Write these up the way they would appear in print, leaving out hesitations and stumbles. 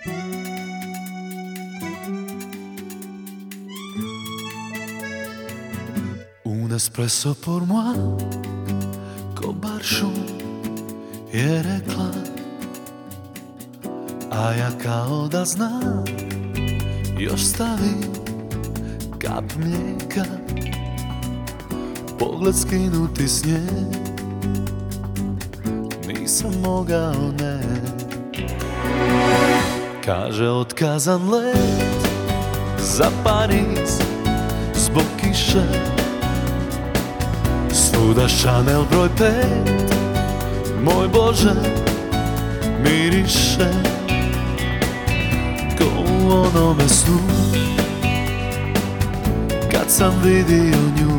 Un espresso pour moi, ko bar šum je rekla, a ja kao da znam, još stavim kap mlijeka, pogled skinuti s nje, nisam mogao ne. Kaže otkazan let za Pariz zbog kiše, svuda Chanel broj 5, moj Bože, miriše ko u onome snu kad sam vidio nju.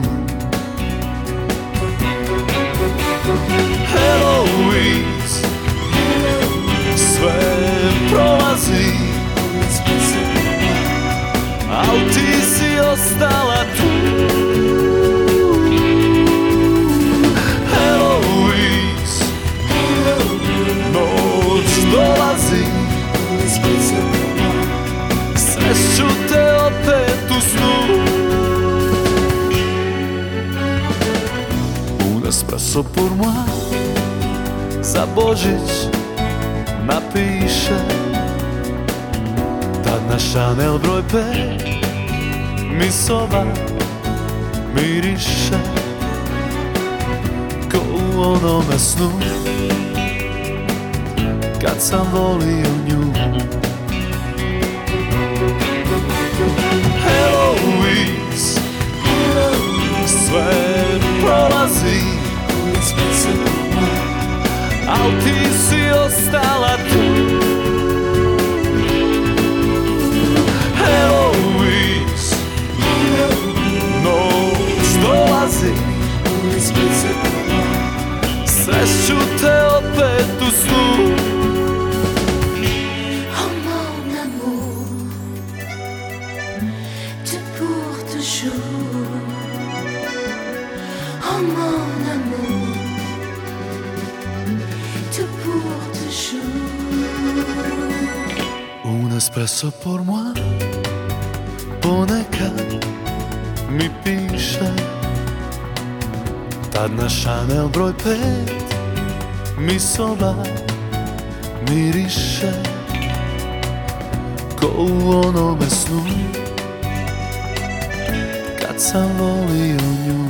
Eloise, sve prolazi, al ti si ostala tu. Eloise, noć dolazi, sreću te opet u snu. Un espresso pour moi, za Božić napiše, tad na Chanel broj 5 mi soba miriše ko u onome snu kad sam volio nju. Eloise, sve prolazi, al ti si ostala tu. Eloise, noć dolazi, sreću te opet u snu. Oh mon amour, tu pour toujours. Oh mon amour, tu pour toujours. Un espresso pour moi, ponekad mi piše, tad na Chanel broj 5 mi soba miriše ko u onome snu kad sam volio nju.